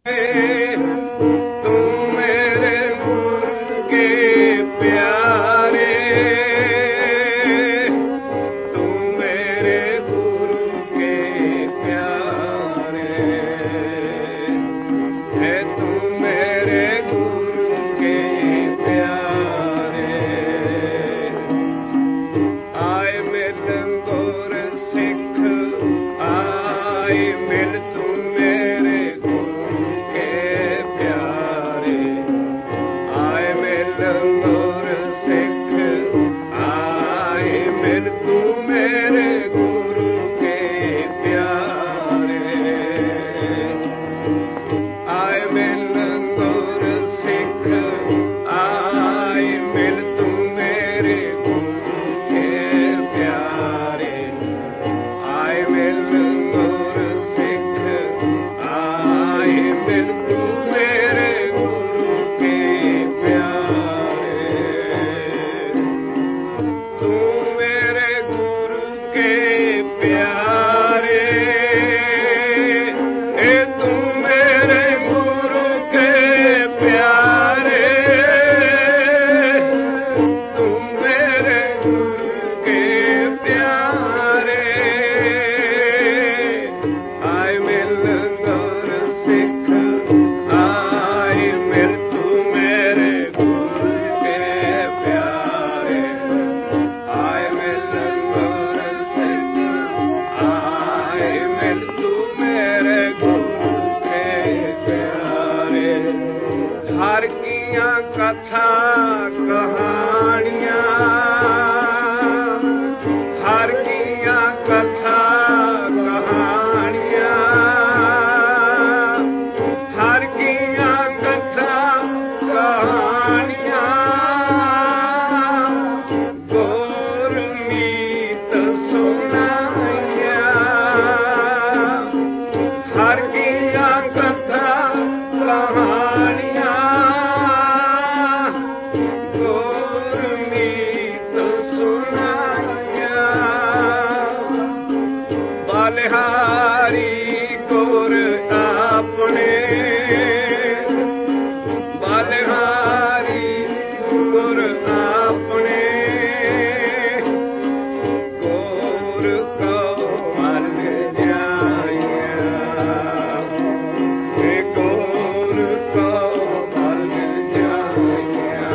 तू मेरे गुरु के प्यारे, तू मेरे गुरु के प्यारे है, तू मेरे गुरु के प्यारे। आए मिल गुर सिख, आए मिल तू मेरे गुरु के प्यारे। आए मिल गुर सिख, आए मिल तू मेरे गुरु के प्यारे। आए मिल गुर सिख, आए मिल तू मेरे गुरु के प्यारे। आए मिल गुर सिख, आए मिल तू मेरे गुरु के प्यारे। तू मेरे गुरु के प्यारे, तू मेरे गुरु के प्यारे, तू मेरे गुरु के प्यारे। आए मिल गुर सिख, आए मिल तू मेरे गुरु के प्यारे। आए मिल गुर सिख, आए मिल तू मेरे गुरु के प्यारे। हर कीਆਂ कथा कहानियां, हर कीਆਂ कथा कहानियां, हर कीਆਂ कथा कहानियां। गुरमीत सुनाइयां, हर कीਆਂ कथा कहानियां। गुरमीत सुनाइयां। बलिहारी गुर आपने, बलिहारी गुर आपने। गुर को मल जाइया, गुर को मल जाइया।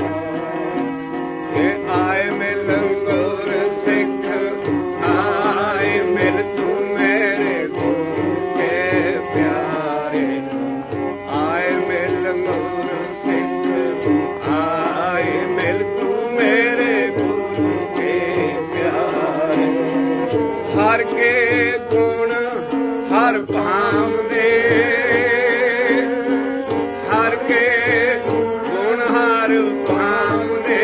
आए मिल गुर सिख, आए मिल तू मेरे गुरु के प्यारे। आए मिल गुर सिख, आए मिल तू मेरे गुरु के प्यारे। हर के गुण हर भाम दे, हर के गुण हर भाम दे,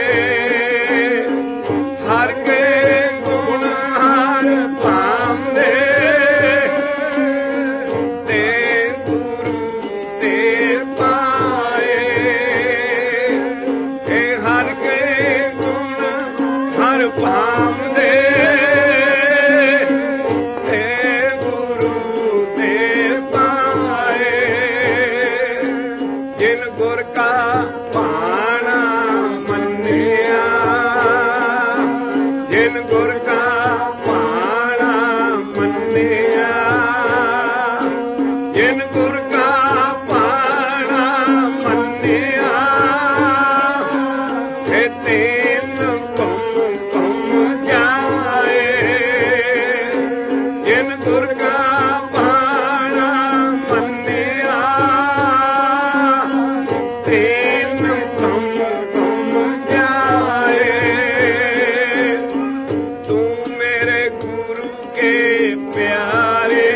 हर के गुण हर भाम दे। ते गुरु ते पाए, हर के गुण हर भाम दे। ते गुरु ते पाए, जिन गुर का पाना मन्निया, जिन गुर का पाना मन्निया, जिन गुर का पाना मन्निया। तेन तुम जाए, जिन गुर का पाना मन्निया। तेन तुम जाए। तू मेरे गुरु के प्यारे,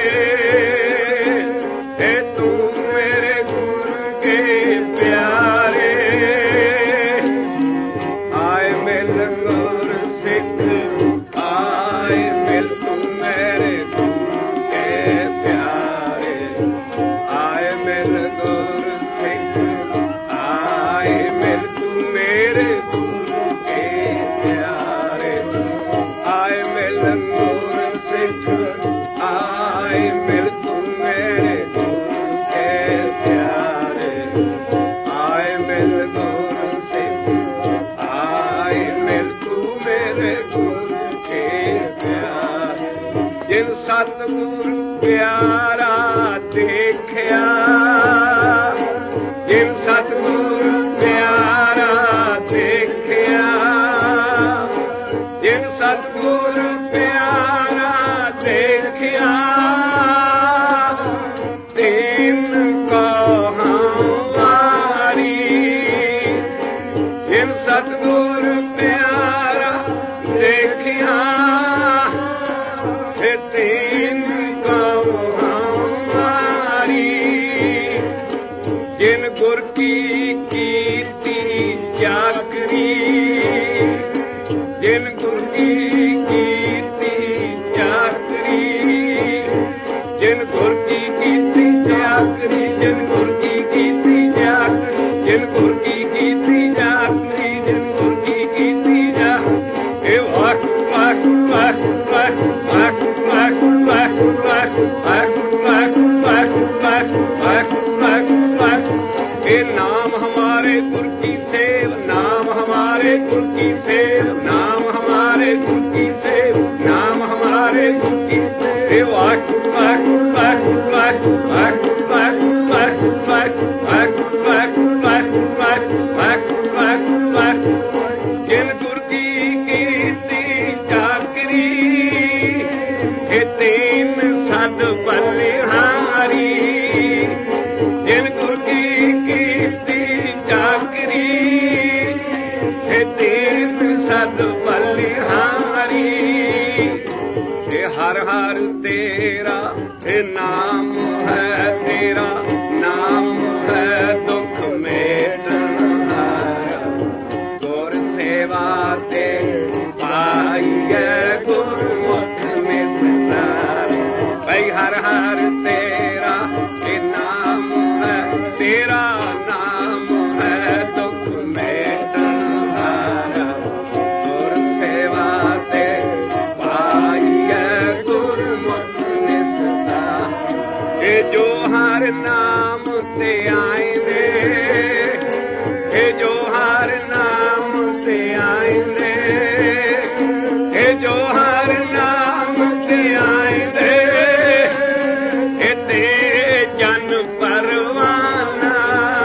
तू मेरे गुरु के प्यारे। आए मिल गुर सिख, आए मिल तू मेरे गुरु के प्यारे। आए मिल गुर सिख, आए मिल तू मेरे गुरु के प्यारे। आए मिल गुर सिख, आए मिल तू मेरे गुरु के सतगुरु प्यारा देखिया, जिन सतगुरु प्यारा देखिया, जिन सतगुरु प्यारा देखिया, तीन को हमारी, जिन सतगुरु प्यारा देखिया, तीन को हमारी, जिन गुर की कीर्ति जागरी, जिन गुर की कीर्ति जागरी, जिन गुर की कीर्ति जागरी, जिन गुर की कीर्ति जागरी, जिन गुर की कीर्ति जागरी, जिन गुर की कीर्ति जागरी, वाह वाह वाह वाह वाह वाह वाह वाह वाह वाह वाह वाह। ये नाम हमारे गुर की सेव, नाम हमारे गुर की सेव, नाम हमारे गुर की सेव, नाम हमारे गुर की सेव, वाह वाह वाह वाह वाह वाह वाह वाह वाह वाह वाह वाह। जिन गुर की कीर्ति जागरी, हे तीन सद बलिहारी, जिन गुर की कीर्ति जागरी, हे तीन सद बलिहारी, हे हर हर तेरा हे नाम है, तेरा नाम है दुख मेटना, गुर सेवा ते पाइए गुरमुख में सदा, भाई हर हर तेरा ये नाम है, तेरा नाम है दुख मेटना, गुर सेवा ते पाइए गुरमुख में सदा। ये जो हर नाम ते आएंगे, ये जो हर नाम ते आएंगे, ये जो हर नाम ते आएंगे, ये ते जन परवाना,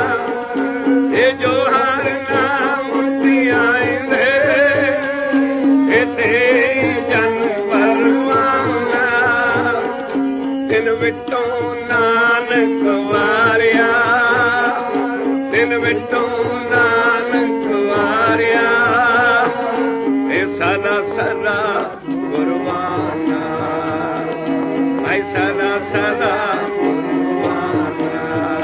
ये जो हर नाम ते आएंगे, ये ते जन परवाना, तिन विटों नानक वारिया, तिन विटों नानक वारिया, ये सदा सदा गुरबाना, भाई सदा सदा गुरबाना।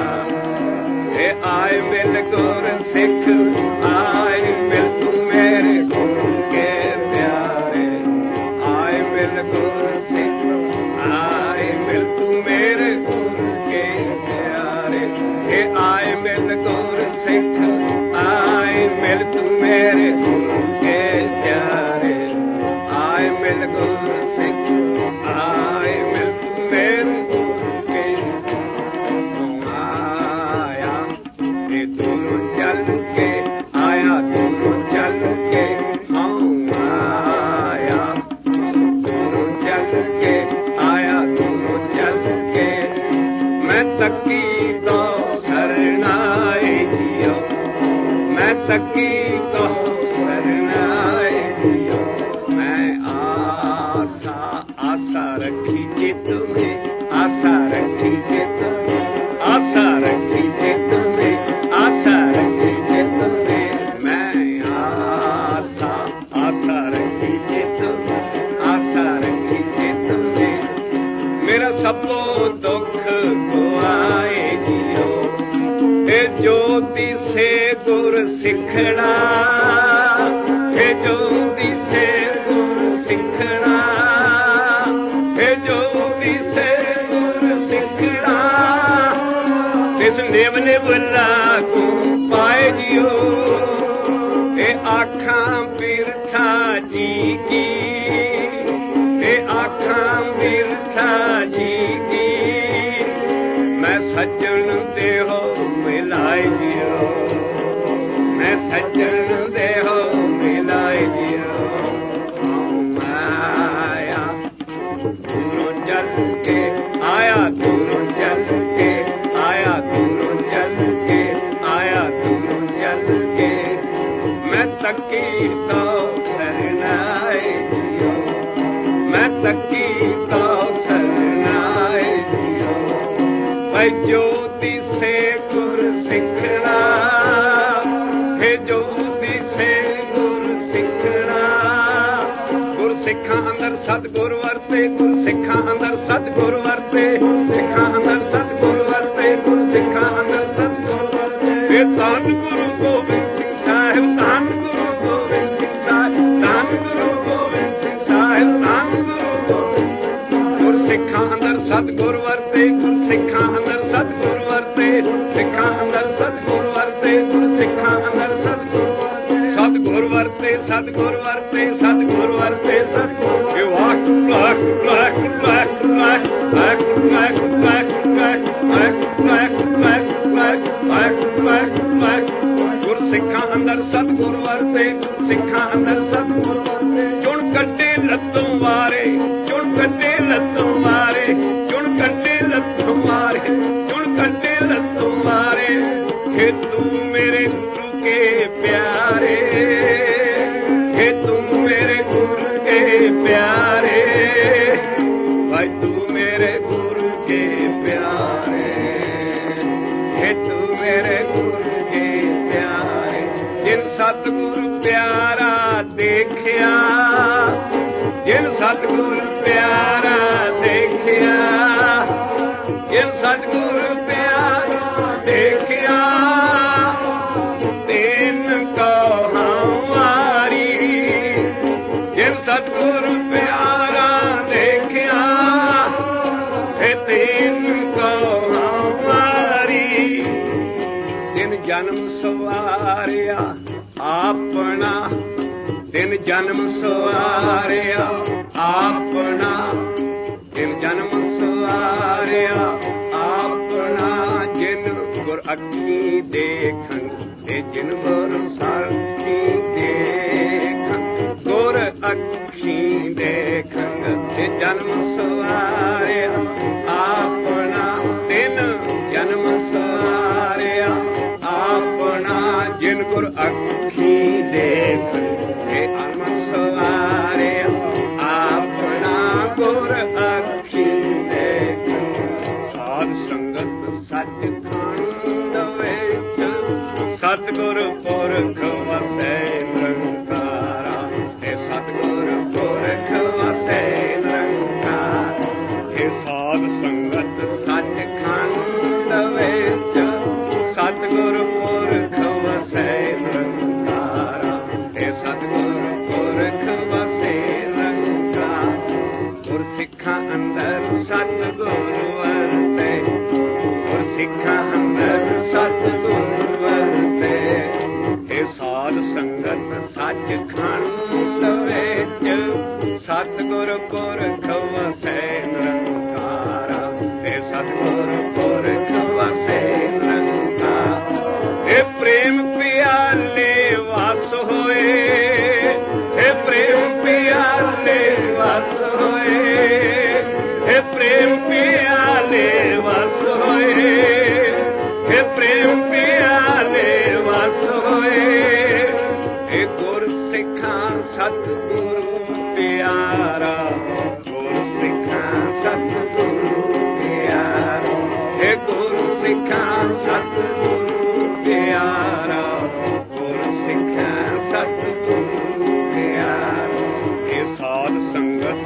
ये आए मिल गुर सिख, आए मिल तू मेरे गुरु के प्यारे, आए मिल गुर सिख, आए मिल तू मेरे गुरु के प्यारे, ये आए मिल गुर सिख, आए मिल तू मेरे गुरु के प्यारे, आए मिल गुर सिख, आए मिल तू मेरे गुरु के, आया ये दोनों चल के, आया दोनों चल के, आया दोनों चल के, आया दोनों चल के, मैं तकी तो शरणाए जियो, मैं तकी तो शरणाए जियो, मैं आशा आशा रखी चित में, आशा रखी चित में, आशा रखी चित में, आशा रखी चित में, मैं आशा आशा रखी चित में, आशा रखी चित में, मेरा सबो दुख गुआए जियो, हे ज्योति से गुर सिखड़ा, हे ज्योति से गुर सिखड़ा, हे ज्योति से गुर सिखड़ा, इस निव निव लागू पाए जियो, हे आखां बिरथा जी की, हे आखां बिरथा जी की, मैं सज्जन देहो मिलाए जियो, मैं सज्जन देहो मिलाए जियो, माया दूरों चल आया दूरों चल के, आया दूरों चल के, आया दूरों चल के। मैं तकी तो सरनाए जियो, मैं तकी तो सरनाए जियो। भाई ज्योति से गुर सिखना, हे ज्योति से गुर सिखना। गुर सिखा अंदर सतगुर वरते, गुर सिखा अंदर सतगुर वरते, सिखा अंदर सतगुर वरते, गुर सिखा अंदर सतगुर वरते। धन गुरु गोबिंद सिंह साहिब, धन गुरु गोबिंद सिंह साहिब, धन गुरु गोबिंद सिंह साहिब, धन गुरु गोबिंद। गुर सिखा अंदर सतगुर वरते, गुर सिखा अंदर सतगुर वरते, सिखा अंदर सतगुर वरते, गुर सिखा अंदर सतगुर वरते। सतगुर वरते, सतगुर वरते, सतगुर वरते, सतगुर। वाह वाह वाह वाह वाह वाह वाह वाह वाह। गुर सिखा अंदर सतगुर वरते, गुर सिखा अंदर सतगुर वरते। चुन कट्टे लत्तों वारे, चुन कट्टे लत्तों वारे, चुन कट्टे लत्तों वारे, चुन कट्टे लत्तों वारे। हे तू मेरे गुरु के प्यारे, हे तू मेरे गुरु के प्यारे। भाई तू मेरे गुरु के प्यारे, हे तू मेरे गुरु के प्यारे। जिन सतगुरु प्यारा देखिया, जिन सतगुरु प्यारा देखिया, जिन सतगुरु प्यारा देखिया। तेन को हमारी, जिन सतगुरु प्यारा देखिया, तेन को हमारी। दिन जन्म सवारिया अपना, दिन जन्म सवारिया अपना, दिन जन्म सवारिया अपना। जिन गुर अखी देखन ते जिन गुर साखी देखन, गुर अखी देखन ते जन्म सवारिया अपना। दिन जन्म सवारिया अपना, जिन गुर अखी देखन ते जन्म सवारिया अपना, गुर अखी देखन। साध संगत सचखंड विच, सतगुर पुरख वसै निरंकारा। हे सतगुर पुरख वसै निरंकारा। हे साध संगत सचखंड विच, सतगुर पुरख वसै निरंकारा। हे सतगुर पुरख वसै निरंकारा। गुर सिखा अंदर सतगुर वरते, गुर सिखा अंदर सतगुर वरते। हे साध संगत सचखंड विच, सतगुर पुरख वसै निरंकारा। हे सतगुर पुरख वसै निरंकारा। हे प्रेम प्याले वास होए, हे प्रेम प्याले वास होए, हे प्रेम प्याले वास होए, हे प्रेम प्याले वास होए। हे गुर सिखा सतगुरु प्यारा, गुर सिखा सतगुरु प्यारा। हे गुर सिखा सतगुरु प्यारा, गुर सिखा सतगुरु प्यारा। हे साध संगत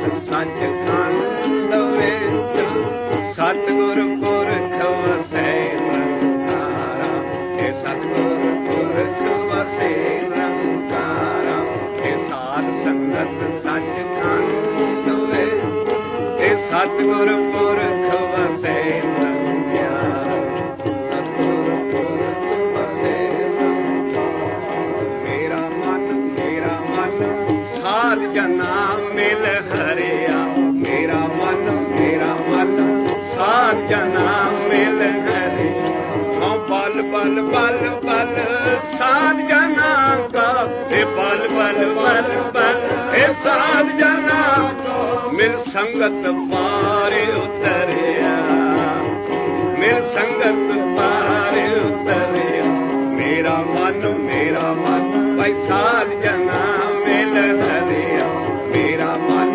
सचखंड विच, सतगुर पुरख वसै निरंकारा। हे सतगुर पुरख वसै निरंकारा। हे साध संगत सचखंड विच, हे सतगुर पुरख वसै निरंकारा। सतगुर पुरख वसै निरंकारा। मेरा मन साध जना मिल हरिया। मेरा मन साध जना मिल हरिया। बल बल बल बल साध जना का, हे बल बल बल बल हे साध जना मिल संगत पार उतरिया, मिल संगत पार उतरिया। मेरा मन भाई साध जना मिल हरिया। मेरा मन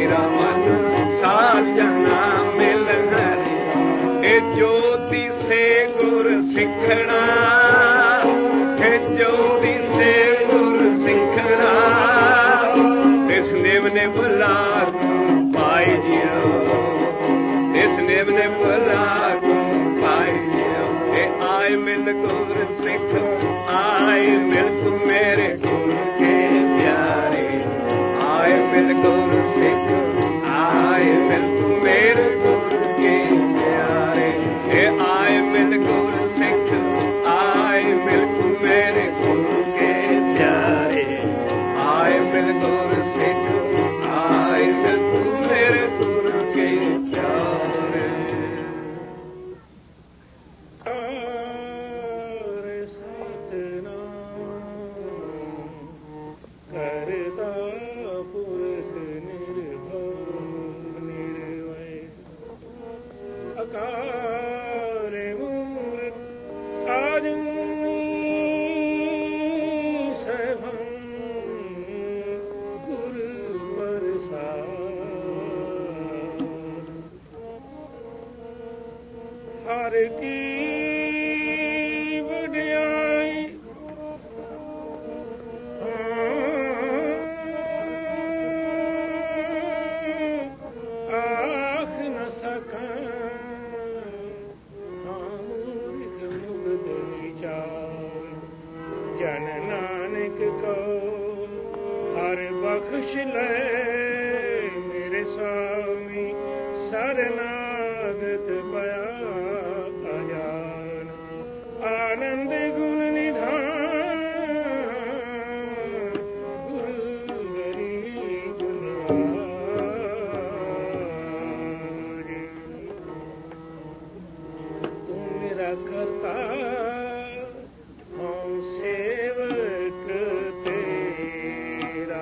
साध जना मिल हरिया। ए ज्योति से गुर सिखना, ए ज्योति से गुर सिखना। इस नेम ने बुला पाई जियो, इस नेम ने बुला पाई जियो। ए आए मिल गुर सिख, आए मिल तू मेरे गुरु के प्यारे। आए मिल गुर सिख, आए मिल तू मेरे गुरु के प्यारे। ए आए मिल गुर सिख, आए मिल तू मेरे गुरु के प्यारे। आए मिल गुर सिख, आए मिल तू मेरे गुरु के प्यारे। हर की वड्याई आख न सकां, मूर्ख मुग्ध विचार। जन नानक को हर बख्श ले मेरे स्वामी, शरणागत पया अजान। आनंद गुण निधान, गुरु गरी गुणवान। तू मेरा करता हूँ सेवक तेरा।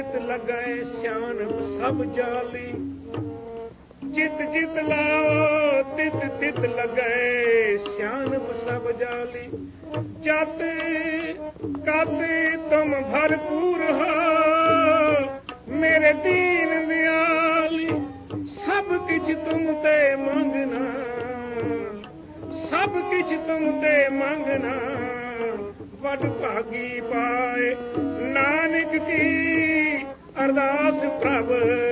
चित लगाए सियानप सब जाली जित जित लाओ तित तित लगाए सियानप सब जाली जाते काते तुम भरपूर हो मेरे दीन दयाली सब किछ तुम ते मंगना सब किछ तुम ते मंगना वड भागी पाए नानक की अरदास प्रभ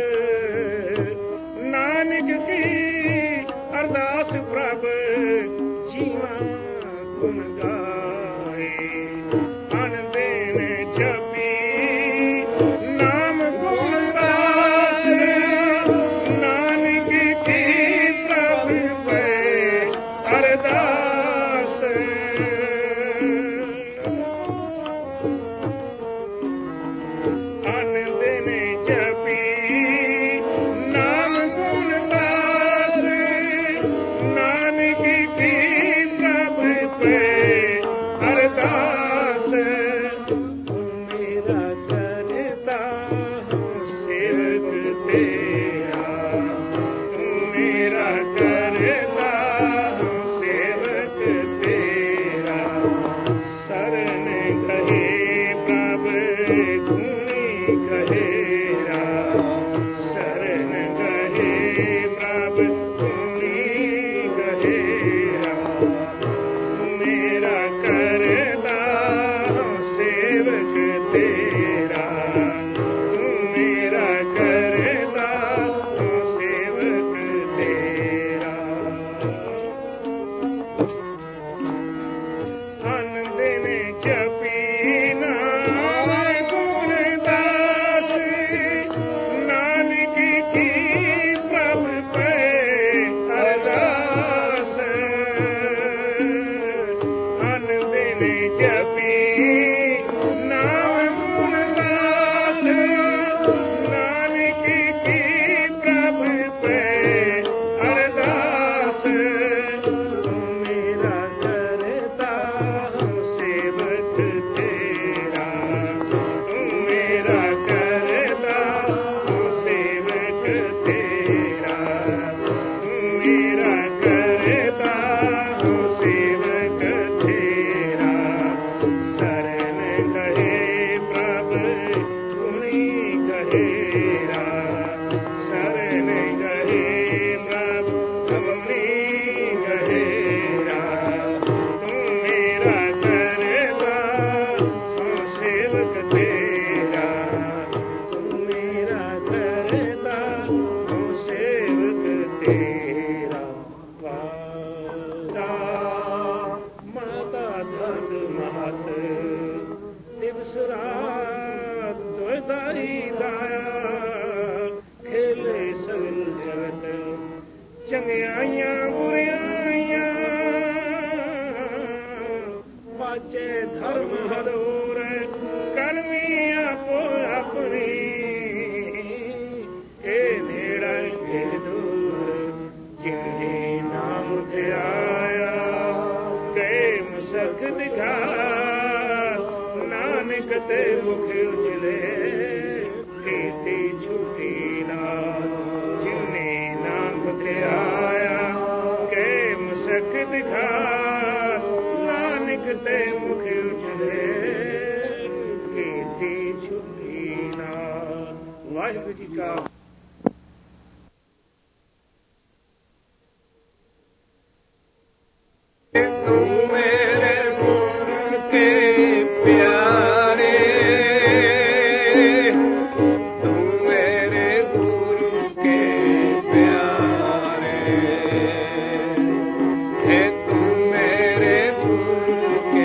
नानक की अरदास प्रभ जीवा गुण गाए अन देन जपी नाम गुण दास नानक की प्रभ पे अरदास अन दिन जपी नाम गुण दास नानक की प्रभ पे अरदास मेरा करता हूँ सेवक तेरा मेरा करता हूँ सेवक तेरा शरण गहे प्रभ गुणी गहेरा शरण गहे प्रभ गुणी गहेरा मेरा करता हूँ सेवक तेरा मेरा करता हूँ सेवक तेरा अन दिन जपी नाम गुण दास नानक की प्रभ पे अरदास अन दिन जपी नाम गुण दास नानक की प्रभ पे अरदास मेरा करता हूँ सेवक तेरा मेरा करता हूँ सेवक तेरा मेरा करता हूँ सेवक तेरा शरण गहे प्रभ गुणी गहेरा शरण गहे प्रभ गुणी गहेरा मेरा करता हूँ सेवक तेरा मेरा करता हूँ सेवक तेरा वादा माता धन महत दिवस रात द्वैताई दाया खेले सगल जगत चंगियाइयां बुरियाइयां पाचे धर्म हरोर करमी आपो अपनी के नेड़ा के दूर जिंदे नाम पे आया गए मुसक दिखा नानक ते मुख उजले कीती छुटी ना जिन्ने नाम पे आया गए मुसक दिखा नानक ते मुख उजले कीती छुटी ना वाहिगुरू जी का तू मेरे गुरु के प्यारे तू मेरे गुरु के प्यारे है तू मेरे गुरु के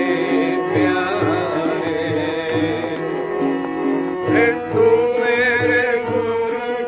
प्यारे है तू मेरे गुरु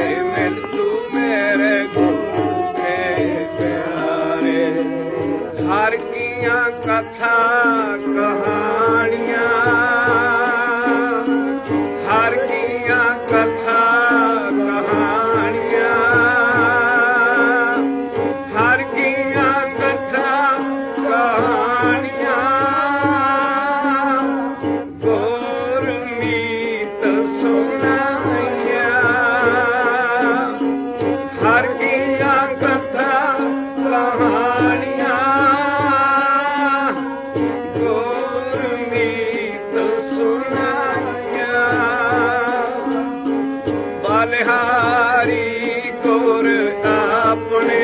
कथा कहानियां हर किया कथा कहानियां हर किया कथा कहानियां गुरमीत सुनाइया हर किया कथा कहानियां बलिहारी गुर अपने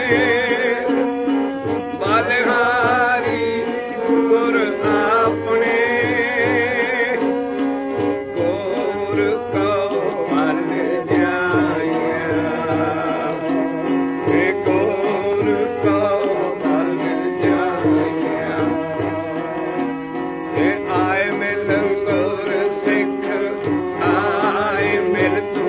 बलिहारी गुर अपने गुर को मन जाया गुर को मन जाया आए मिल गुर सिख आए मिल तू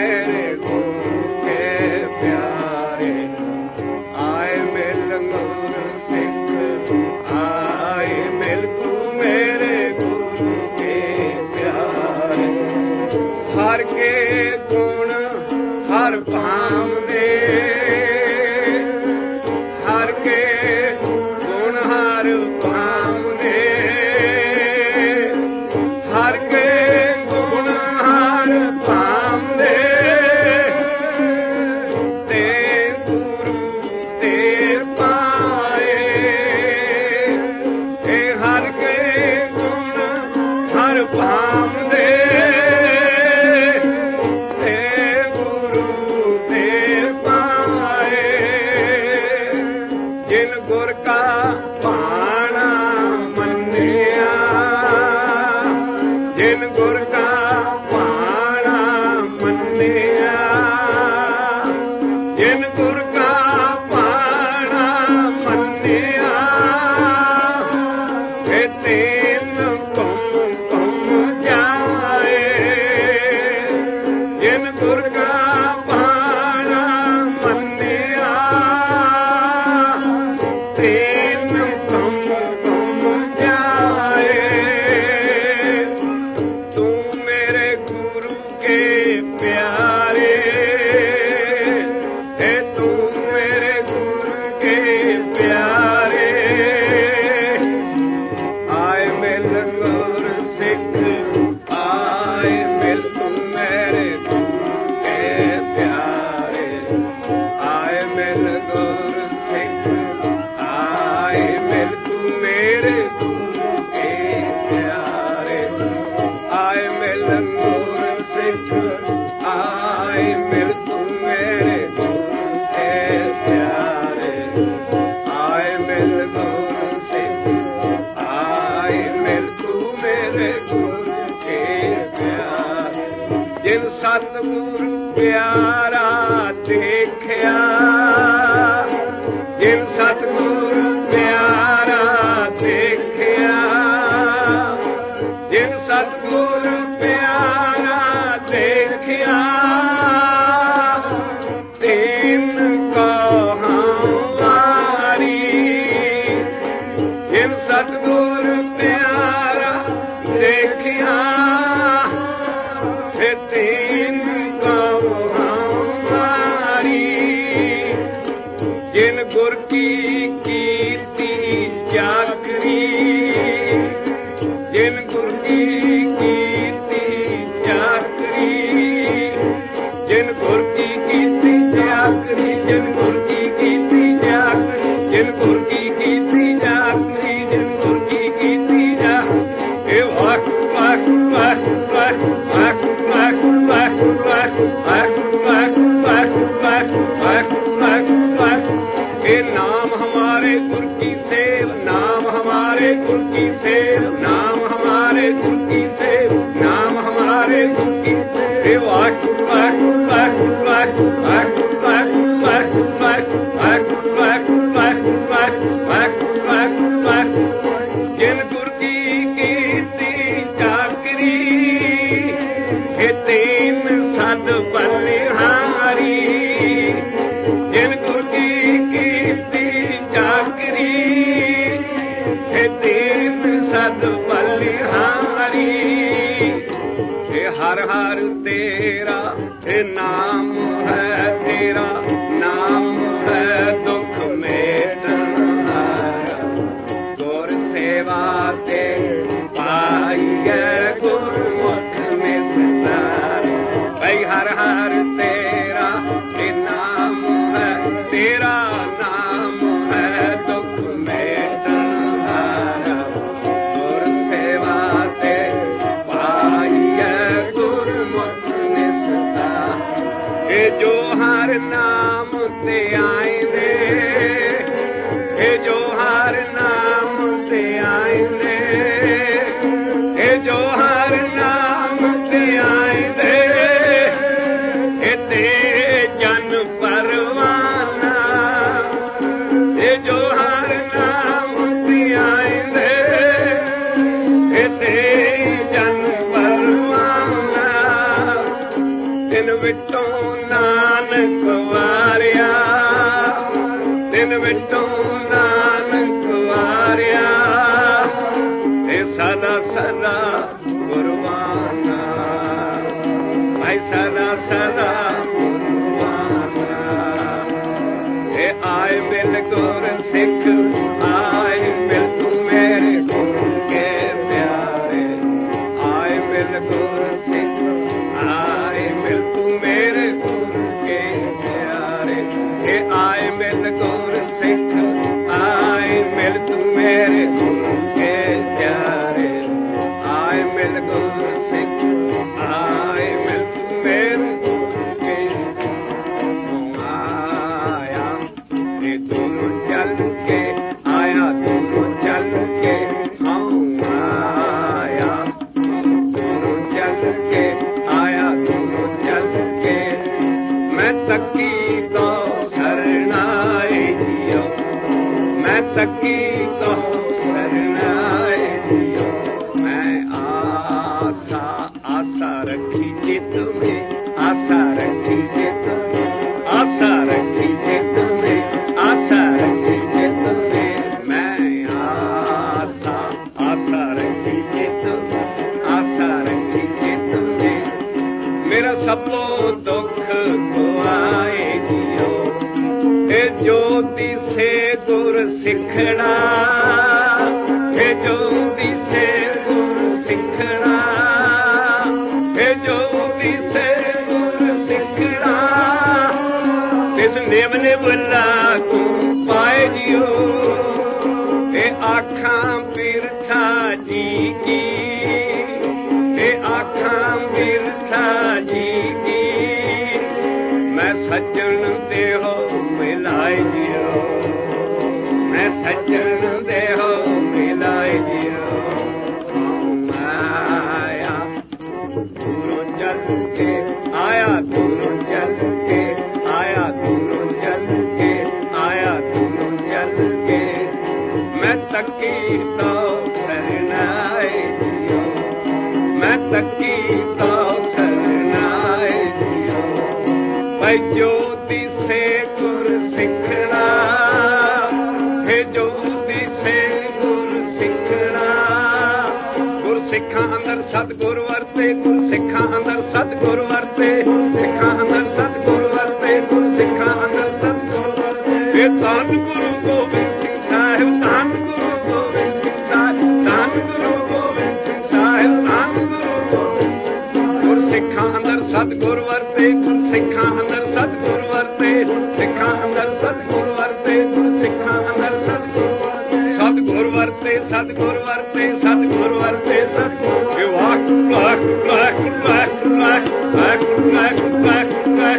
हर के गुण हर भाम दे हर के गुण हर भाम दे हर के गुण हर भाम दे ते गुरु ते पाए हर के गुण हर भाम दे जिन गुर का पाना मन्निया जिन गुर का पाना मन्निया जिन गुर का पाना मन्निया तेन कुम जाए जिन गुर का पाना मन्निया तेन कुम जाए तू मेरे गुरु के प्यारे है तू मेरे गुरु के प्यारे आए मिल गुर सिख आए मिल तू मेरे गुरु के प्यारे आए मिल गुर सिख आए मिल तू मेरे गुरु के प्यारे आए मिल गुर सिख आए मिल तू मेरे गुरु के प्यारे आए मिल गुर सिख आए मिल तू मेरे गुरु के प्यारे जिन सतगुरु प्यारा देखिया जिन सतगुरु प्यारा देखिया जिन सतगुरु प्यारा देखिया तीन कहानी जिन सतगुरु प्यारा देखिया तीन कहानी जिन गुर की कीर्ति जागरी जिन गुर की कीर्ति जागरी जिन गुर की कीर्ति जागरी जिन गुर की कीर्ति जागरी जिन गुर की कीर्ति जागरी जिन गुर की कीर्ति जागरी वाह वाह वाह वाह वाह वाह वाह वाह वाह वाह वाह वाह नाम हमारे गुर की सेव नाम हमारे गुर की सेव नाम हमारे गुर की सेव नाम हमारे गुर की सेव वाह वाह वाह वाह वाह वाह वाह वाह वाह वाह वाह वाह जिन गुर की कीर्ति जागरी तीन सद बलिहारी हर हर तेरा नाम है, तेरा नाम है दुख मेटना। गुर सेवा ते पाइए गुरमुख निस्तार। भाई हर हर तेरा नाम है, तेरा नाम है दुख मेटना। गुर सेवा ते पाइए गुरमुख निस्तार। ये जो हर नाम ते आएंगे, ये जो हर नाम ते आएंगे, ये जो हर नाम ते आएंगे, ये ते जन परवाना। ये जो हर नाम ते आएंगे, ये ते जन परवाना। दिन विचों नानक वारिया, दिन विचों नानक वारिया, ते सदा सदा गुरबाना। भाई सदा सदा गुरबाना। ते आए मिल गुर सिख, आए मिल तू मेरे गुरु के प्यारे। आए मिल गुर सिख, आए मिल तू मेरे गुरु के प्यारे। ये आए मिल गुर सिख, आए मिल तू मेरे गुरु के प्यारे। आए मिल गुर सिख, आए मिल तू मेरे गुरु के। आया ये गुरु चल के, आया गुरु चल के, आया गुरु चल के, आया गुरु चल के। मैं तकी तो शरणाई दियो, मैं तकी तो शरणाई दियो। मैं आशा आशा रखी चित में, आशा रखी चित में, आशा रखी चित में, आशा रखी चित में। मैं आशा आशा रखी चित में, आशा रखी चित में। मेरा सबो दुख गुआए जियो, ए ज्योति से गुर सिखड़ा, ए ज्योति से गुर सिखड़ा, ए ज्योति से गुर सिखड़ा। इस नेम ने बुला को पाए जियो, ए आखां बिरथा जी की, ए आखां बिरथा जी की। मैं सज्जन देहो मिलाए जियो, मैं सज्जन देहो मिलाए जियो। आया दूरों चल के, आया दूरों चल के, आया दूरों चल के, आया दूरों चल के। मैं तकी तो शरणाए जियो, मैं तकी तो शरणाए जियो। भाई ज्योति से गुर सिखड़ा, हे ज्योति से गुर सिखड़ा। गुर सिखा अंदर सतगुर वरते, गुर सिखा अंदर सतगुर वरते, सिखा अंदर सतगुर वरते, गुर सिखा अंदर सतगुर वरते। हे धन गुरु गोबिंद सिंह साहिब, धन गुरु गोबिंद सिंह साहिब, धन गुरु गोबिंद सिंह साहिब, धन गुरु गोबिंद। गुर सिखा अंदर सतगुर वरते, गुर सिखा अंदर सतगुर वरते, सिखा अंदर सतगुर वरते, गुर सिखा अंदर सतगुर वरते। सतगुर वरते, सतगुर वरते, सतगुर वरते, सतगुर। वाह वाह वाह वाह वाह वाह वाह वाह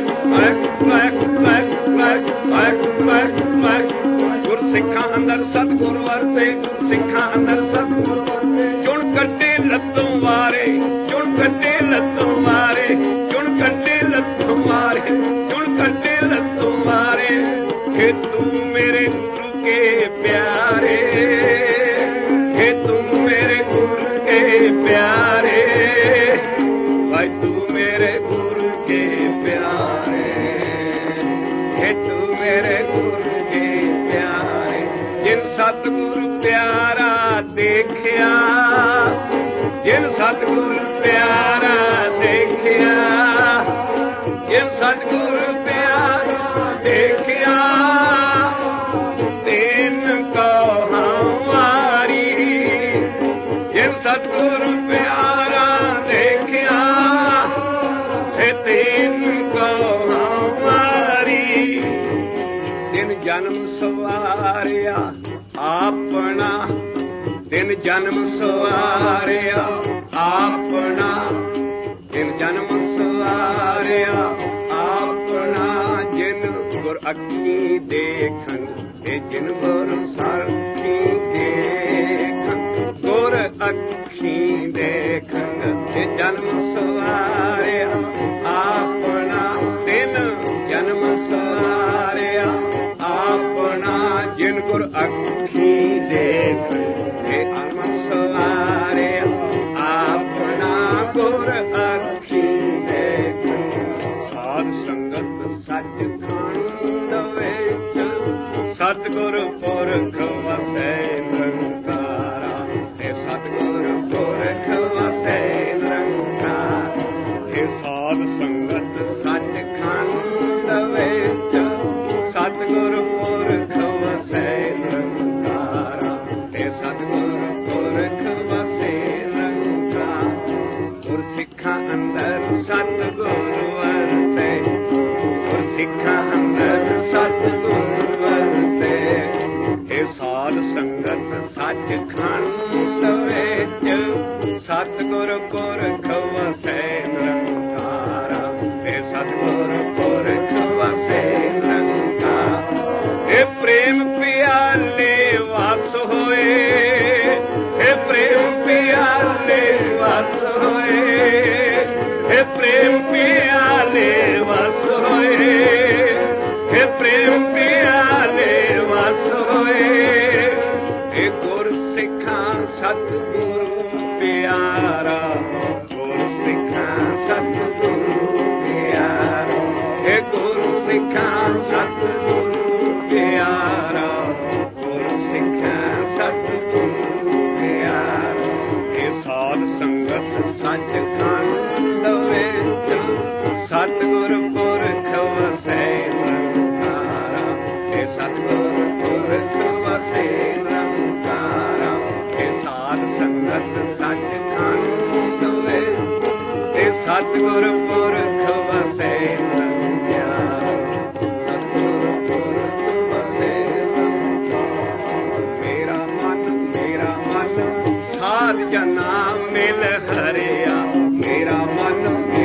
वाह वाह वाह वाह। गुर सिखा अंदर सतगुर वरते, गुर सिखा अंदर सतगुर वरते। चुन कट्टे लत्तों वारे, चुन कट्टे लत्तों वारे, चुन कट्टे लत्तों वारे, चुन कट्टे लत्तों वारे। हे तू मेरे गुरु के प्यारे, हे तू मेरे गुरु के प्यारे। भाई तू मेरे गुरु के प्यारे, हे तू मेरे गुरु के प्यारे। जिन सतगुरु प्यारा देखिया, जिन ਸਤਿਗੁਰ ਪਿਆਰਾ ਦੇਖਿਆ, ਜਿਨ ਸਤਿਗੁਰ ਪਿਆਰਾ ਦੇਖਿਆ, ਤਿਨ ਕੋ ਹਮਾਰੀ। ਜਿਨ ਸਤਿਗੁਰ ਪਿਆਰਾ ਦੇਖਿਆ, ਤਿਨ ਕੋ ਹਮਾਰੀ। ਤਿਨ ਜਨਮ ਸਵਾਰਿਆ ਆਪਣਾ, ਤਿਨ ਜਨਮ ਸਵਾਰਿਆ ਆਪਣਾ, ਤਿਨ ਜਨਮ ਸਵਾਰਿਆ ਆਪਣਾ। ਜਿਨ ਗੁਰ ਅੱਖੀ ਦੇਖਣ ਤੇ ਜਿਨ ਗੁਰ ਸਾਖੀ ਦੇਖਣ, ਗੁਰ ਅੱਖੀ ਦੇਖਣ ਤੇ ਜਨਮ ਸਵਾਰਿਆ ਆਪਣਾ। ਤਿਨ ਜਨਮ ਸਵਾਰਿਆ ਆਪਣਾ, ਜਿਨ ਗੁਰ ਅੱਖੀ ਦੇਖਣ ਤੇ ਜਨਮ ਸਵਾਰਿਆ ਆਪਣਾ, ਗੁਰ ਅੱਖੀ ਦੇਖਣ। ਸਾਧ ਸੰਗਤ ਸੱਚਖੰਡ ਵਿੱਚ, ਸਤਿਗੁਰ ਪੁਰਖ ਵਸੈ ਨਿਰੰਕਾਰਾ, ਤੇ ਸਤਿਗੁਰ ਪੁਰਖ ਵਸੈ ਨਿਰੰਕਾਰ। ਤੇ ਸਾਧ ਸੰਗਤ ਸੱਚਖੰਡ ਵਿੱਚ, ਸਤਿਗੁਰ ਪੁਰਖ ਵਸੈ ਨਿਰੰਕਾਰਾ, ਤੇ ਸਤਿਗੁਰ ਪੁਰਖ ਵਸੈ ਨਿਰੰਕਾਰ। ਗੁਰ ਸਿੱਖਾਂ ਅੰਦਰ ਸਤਿਗੁਰ ਵਰਤੈ, ਗੁਰ ਸਿੱਖਾਂ ਅੰਦਰ ਸਤਿਗੁਰ ਵਰਤੈ। ਇਹ ਸਾਧ ਸੰਗਤ ਸੱਚਖੰਡ ਵਿੱਚ, ਸਤਿਗੁਰ ਪੁਰਖ ਵਸੈ ਨਿਰੰਕਾਰਾ, ਤੇ ਸਤਿਗੁਰ ਪੁਰਖ ਵਸੈ ਨਿਰੰਕਾਰ। ਇਹ ਪ੍ਰੇਮ ਪਿਆਲੇ ਵਸ ਹੋਏ, ਇਹ ਪ੍ਰੇਮ ਪਿਆਲੇ ਵਸ ਹੋਏ, ਇਹ ਪ੍ਰੇਮ ਪਿਆਲੇ ਵਸ ਹੋਏ, ਇਹ ਪ੍ਰੇਮ ਪਿਆਲੇ ਵਸ ਹੋਏ। ਇਹ ਗੁਰ ਸਿੱਖਾਂ ਸਤਿਗੁਰੂ ਪਿਆਰਾ, ਗੁਰ ਸਿੱਖਾਂ ਸਤਿਗੁਰੂ ਪਿਆਰਾ, ਇਹ ਗੁਰ ਸਿੱਖਾਂ ਸਤਿਗੁਰੂ ਪਿਆਰਾ, ਗੁਰ ਸਿੱਖਾਂ ਸਤਿਗੁਰੂ ਪਿਆਰਾ। ਇਹ ਸਾਧ ਸੰਗਤ ਸੱਚਖੰਡ ਵਿੱਚ, ਸਤਿਗੁਰ ਪੁਰਖ ਵਸੈ ਨਿਰੰਕਾਰਾ, ਇਹ ਸਤਿਗੁਰ ਪੁਰਖ ਵਸੈ ਨਿਰੰਕਾਰਾ। ਇਹ ਸਾਧ ਸੰਗਤ ਸੱਚਖੰਡ ਵਿੱਚ, ਇਹ ਸਤਿਗੁਰ ਪੁਰਖ ਵਸੈ ਨਿਰੰਕਾਰਾ, ਸਤਿਗੁਰ ਪੁਰਖ ਵਸੈ ਨਿਰੰਕਾਰਾ। ਮੇਰਾ ਮਨ ਸਾਧ ਜਨਾ ਮਿਲ ਹਰਿਆ, ਮੇਰਾ ਮਨ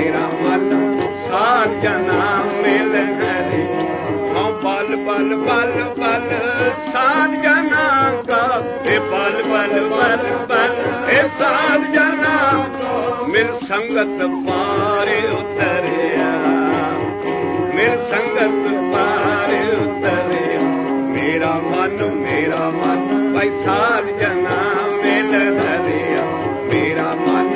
ਸਾਧ ਜਨਾ ਮਿਲ ਹਰਿਆ। ਹਾਂ ਬਲ ਬਲ ਬਲ ਬਲ ਸਾਧ ਜਨਾ ਕਾ, ਇਹ ਬਲ ਬਲ ਬਲ ਬਲ ਇਹ ਸਾਧ ਜਨਾ ਮਿਲ ਸੰਗਤ ਪਾਰ ਉਤਰਿਆ, ਮਿਲ ਸੰਗਤ ਪਾਰ ਉਤਰਿਆ। ਮੇਰਾ ਮਨ ਭਾਈ ਸਾਧ ਜਨਾ ਮਿਲ ਹਰਿਆ, ਮੇਰਾ ਮਨ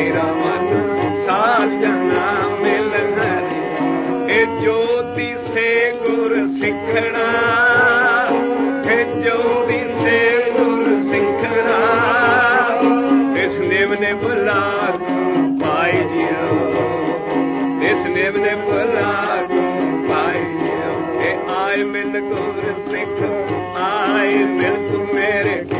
ਸਾਧ ਜਨਾ ਮਿਲ ਹਰਿਆ। ਇਹ ਜੋਤੀ ਸੇ ਗੁਰ ਸਿੱਖਣਾ, ਇਹ ਜੋਤੀ ਸੇ ਗੁਰ ਸਿੱਖਣਾ। ਇਸ ਨਿਵ ਨੇ ਬੁਲਾ ਪਾਈ ਜਿਓ, ਇਸ ਨਿਵ ਨੇ ਬੁਲਾ ਪਾਈ ਜਿਓ। ਇਹ ਆਏ ਮਿਲ ਗੁਰ ਸਿੱਖ, ਆਏ ਮਿਲ ਤੂੰ ਮੇਰੇ